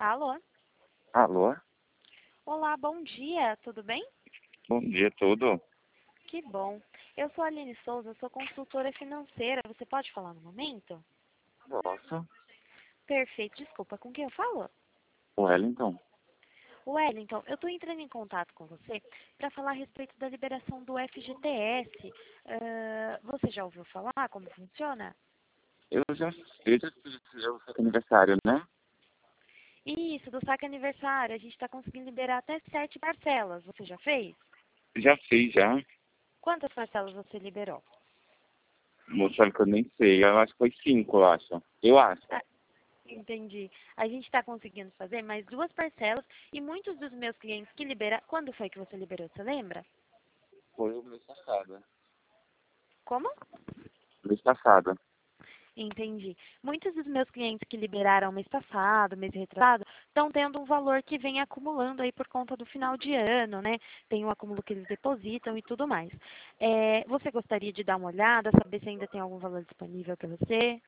Alô? Alô? Olá, bom dia, tudo bem? Bom dia, tudo? Que bom. Eu sou a Aline Souza, sou consultora financeira. Você pode falar no momento? Posso? Perfeito, desculpa, com quem eu falo? Wellington? Wellington, eu estou entrando em contato com você para falar a respeito da liberação do FGTS. Você já ouviu falar como funciona? Eu já fiz o seu aniversário, né? Isso, do saque aniversário. A gente está conseguindo liberar até 7 parcelas. Você já fez? Já fiz, já. Quantas parcelas você liberou? Mostrando que eu nem sei. Eu acho que foi 5, eu acho. Eu acho. Entendi. A gente está conseguindo fazer mais 2 parcelas e muitos dos meus clientes que liberaram... Quando foi que você liberou, você lembra? Foi o mês passado. Como? Mês passado. Entendi. Muitos dos meus clientes que liberaram mês passado, mês retrasado, estão tendo um valor que vem acumulando aí por conta do final de ano, né? Tem um acúmulo que eles depositam e tudo mais. Você gostaria de dar uma olhada, saber se ainda tem algum valor disponível para você?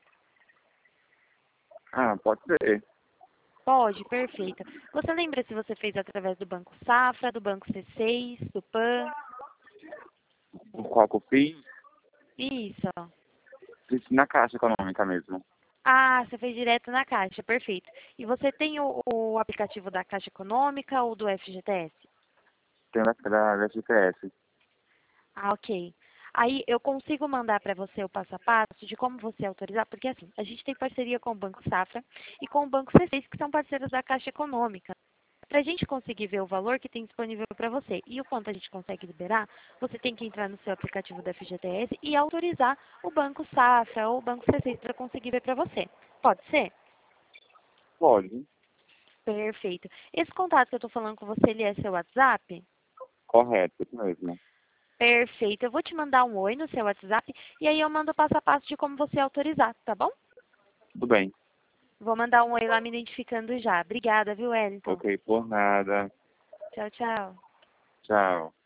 Ah, pode ser. Pode, perfeito. Você lembra se você fez através do Banco Safra, do Banco C6, do PAN? O qual que eu fiz? Isso. Fiz na Caixa Econômica mesmo. Ah, você fez direto na Caixa, perfeito. E você tem o aplicativo da Caixa Econômica ou do FGTS? Tem da GPS. Ah, ok. Aí eu consigo mandar para você o passo a passo de como você autorizar, porque assim, a gente tem parceria com o Banco Safra e com o Banco C6, que são parceiros da Caixa Econômica. Para a gente conseguir ver o valor que tem disponível para você e o quanto a gente consegue liberar, você tem que entrar no seu aplicativo da FGTS e autorizar o Banco Safra ou o Banco C6 para conseguir ver para você. Pode ser? Pode. Perfeito. Esse contato que eu estou falando com você, ele é seu WhatsApp? Correto, isso mesmo. Perfeito. Eu vou te mandar um oi no seu WhatsApp e aí eu mando o passo a passo de como você autorizar, tá bom? Tudo bem. Vou mandar um oi lá me identificando já. Obrigada, viu, Wellington? Ok, por nada. Tchau, tchau. Tchau.